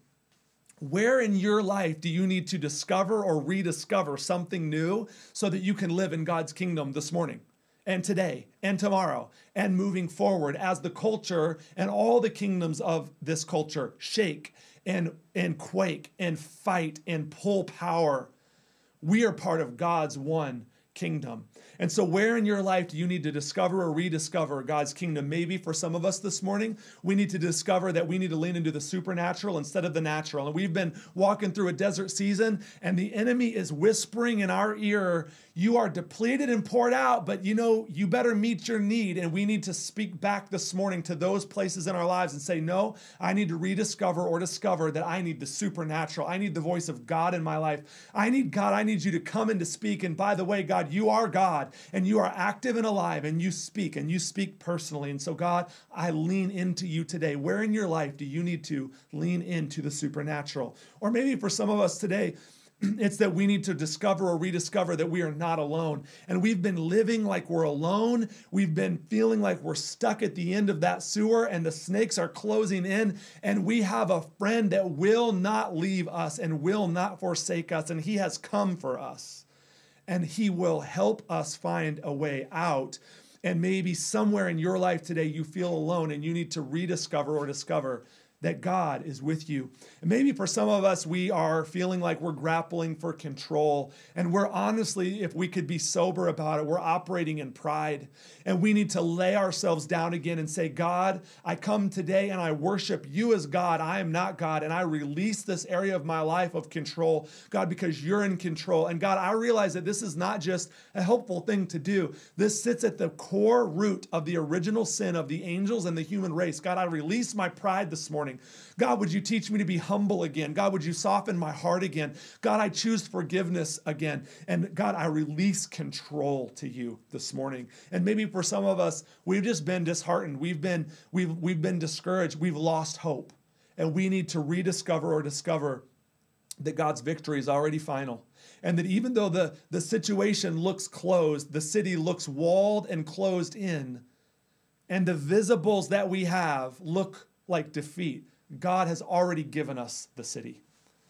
Where in your life do you need to discover or rediscover something new so that you can live in God's kingdom this morning and today and tomorrow and moving forward as the culture and all the kingdoms of this culture shake and, and quake and fight and pull power? We are part of God's one kingdom. And so where in your life do you need to discover or rediscover God's kingdom? Maybe for some of us this morning, we need to discover that we need to lean into the supernatural instead of the natural. And we've been walking through a desert season, and the enemy is whispering in our ear, you are depleted and poured out, but you know, you better meet your need. And we need to speak back this morning to those places in our lives and say, no, I need to rediscover or discover that I need the supernatural. I need the voice of God in my life. I need God. I need you to come in to speak. And by the way, God, you are God. And you are active and alive, and you speak, and you speak personally. And so, God, I lean into you today. Where in your life do you need to lean into the supernatural? Or maybe for some of us today, it's that we need to discover or rediscover that we are not alone. And we've been living like we're alone. We've been feeling like we're stuck at the end of that sewer and the snakes are closing in. And we have a friend that will not leave us and will not forsake us. And he has come for us. And he will help us find a way out. And maybe somewhere in your life today, you feel alone and you need to rediscover or discover that God is with you. And maybe for some of us, we are feeling like we're grappling for control. And we're honestly, if we could be sober about it, we're operating in pride. And we need to lay ourselves down again and say, God, I come today and I worship you as God. I am not God. And I release this area of my life of control, God, because you're in control. And God, I realize that this is not just a helpful thing to do. This sits at the core root of the original sin of the angels and the human race. God, I release my pride this morning. God, would you teach me to be humble again? God, would you soften my heart again? God, I choose forgiveness again. And God, I release control to you this morning. And maybe for some of us, we've just been disheartened. We've been, we've, we've been discouraged. We've lost hope. And we need to rediscover or discover that God's victory is already final. And that even though the, the situation looks closed, the city looks walled and closed in, and the visibles that we have look like defeat, God has already given us the city.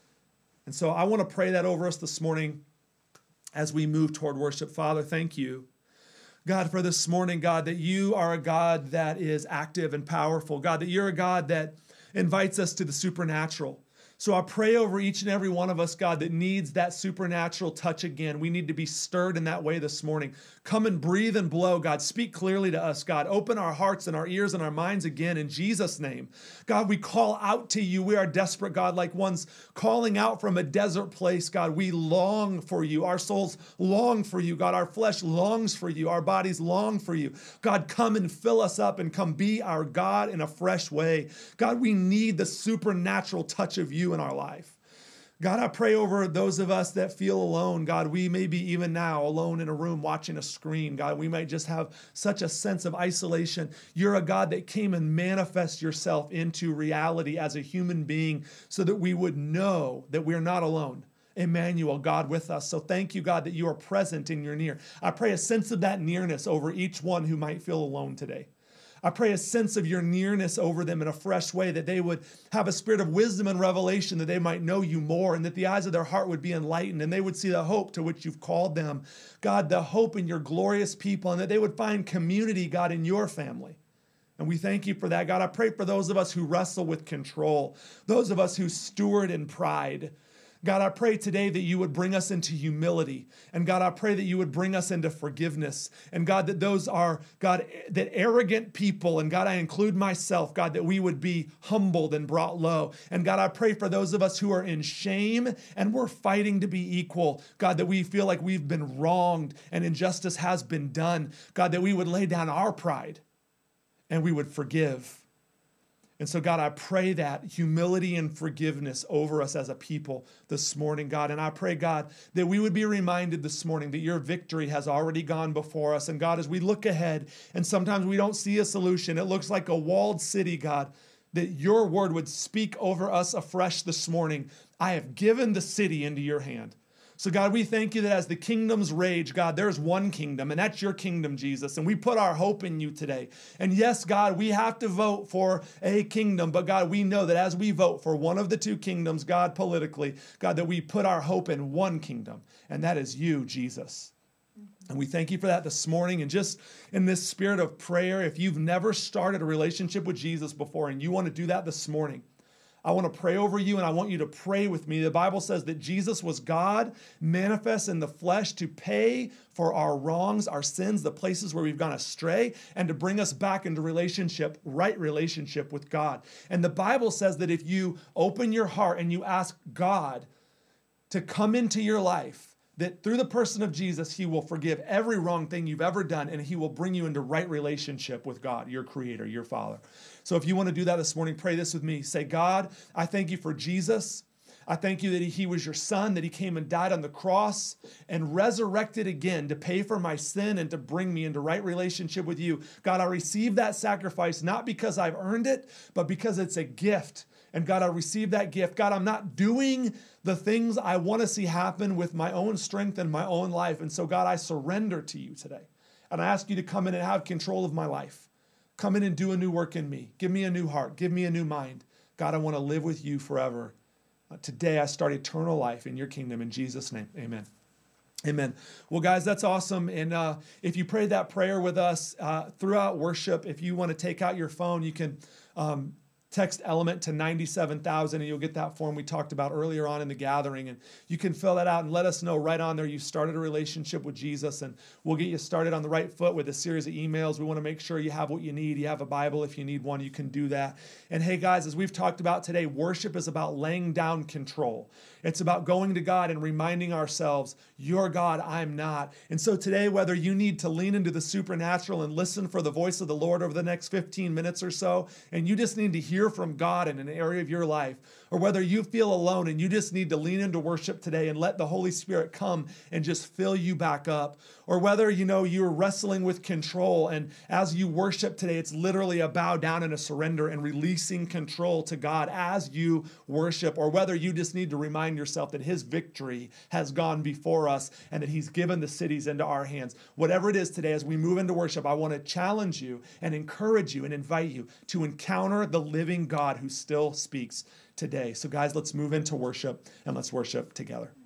And so I want to pray that over us this morning as we move toward worship. Father, thank you, God, for this morning, God, that you are a God that is active and powerful. God, that you're a God that invites us to the supernatural. So I pray over each and every one of us, God, that needs that supernatural touch again. We need to be stirred in that way this morning. Come and breathe and blow, God. Speak clearly to us, God. Open our hearts and our ears and our minds again in Jesus' name. God, we call out to you. We are desperate, God, like ones calling out from a desert place, God. We long for you. Our souls long for you, God. Our flesh longs for you. Our bodies long for you. God, come and fill us up and come be our God in a fresh way. God, we need the supernatural touch of you in our life. God, I pray over those of us that feel alone. God, we may be even now alone in a room watching a screen. God, we might just have such a sense of isolation. You're a God that came and manifest yourself into reality as a human being so that we would know that we're not alone. Emmanuel, God with us. So thank you, God, that you are present and you're near. I pray a sense of that nearness over each one who might feel alone today. I pray a sense of your nearness over them in a fresh way, that they would have a spirit of wisdom and revelation, that they might know you more, and that the eyes of their heart would be enlightened, and they would see the hope to which you've called them. God, the hope in your glorious people, and that they would find community, God, in your family. And we thank you for that. God, I pray for those of us who wrestle with control, those of us who steward in pride. God, I pray today that you would bring us into humility. And God, I pray that you would bring us into forgiveness. And God, that those are, God, that arrogant people, and God, I include myself, God, that we would be humbled and brought low. And God, I pray for those of us who are in shame and we're fighting to be equal. God, that we feel like we've been wronged and injustice has been done. God, that we would lay down our pride and we would forgive. And so, God, I pray that humility and forgiveness over us as a people this morning, God. And I pray, God, that we would be reminded this morning that your victory has already gone before us. And God, as we look ahead and sometimes we don't see a solution, it looks like a walled city, God, that your word would speak over us afresh this morning. I have given the city into your hand. So God, we thank you that as the kingdoms rage, God, there's one kingdom, and that's your kingdom, Jesus. And we put our hope in you today. And yes, God, we have to vote for a kingdom, but God, we know that as we vote for one of the two kingdoms, God, politically, God, that we put our hope in one kingdom, and that is you, Jesus. And we thank you for that this morning. And just in this spirit of prayer, if you've never started a relationship with Jesus before and you want to do that this morning, I want to pray over you and I want you to pray with me. The Bible says that Jesus was God manifest in the flesh to pay for our wrongs, our sins, the places where we've gone astray, and to bring us back into relationship, right relationship with God. And the Bible says that if you open your heart and you ask God to come into your life, that through the person of Jesus, he will forgive every wrong thing you've ever done, and he will bring you into right relationship with God, your creator, your Father. So if you want to do that this morning, pray this with me. Say, God, I thank you for Jesus. I thank you that he was your son, that he came and died on the cross and resurrected again to pay for my sin and to bring me into right relationship with you. God, I receive that sacrifice not because I've earned it, but because it's a gift. And God, I receive that gift. God, I'm not doing the things I want to see happen with my own strength and my own life. And so, God, I surrender to you today. And I ask you to come in and have control of my life. Come in and do a new work in me. Give me a new heart. Give me a new mind. God, I want to live with you forever. Uh, today, I start eternal life in your kingdom. In Jesus' name, amen. Amen. Well, guys, that's awesome. And uh, if you prayed that prayer with us uh, throughout worship, if you want to take out your phone, you can um, text Element to ninety-seven thousand and you'll get that form we talked about earlier on in the gathering. And you can fill that out and let us know right on there you started a relationship with Jesus, and we'll get you started on the right foot with a series of emails. We want to make sure you have what you need. You have a Bible. If you need one, you can do that. And hey, guys, as we've talked about today, worship is about laying down control. It's about going to God and reminding ourselves, you're God, I'm not. And so today, whether you need to lean into the supernatural and listen for the voice of the Lord over the next fifteen minutes or so, and you just need to hear from God in an area of your life, or whether you feel alone and you just need to lean into worship today and let the Holy Spirit come and just fill you back up, or whether, you know, you're wrestling with control and as you worship today, it's literally a bow down and a surrender and releasing control to God as you worship, or whether you just need to remind yourself that his victory has gone before us and that he's given the cities into our hands. Whatever it is today, as we move into worship, I want to challenge you and encourage you and invite you to encounter the living God who still speaks today. So guys, let's move into worship and let's worship together.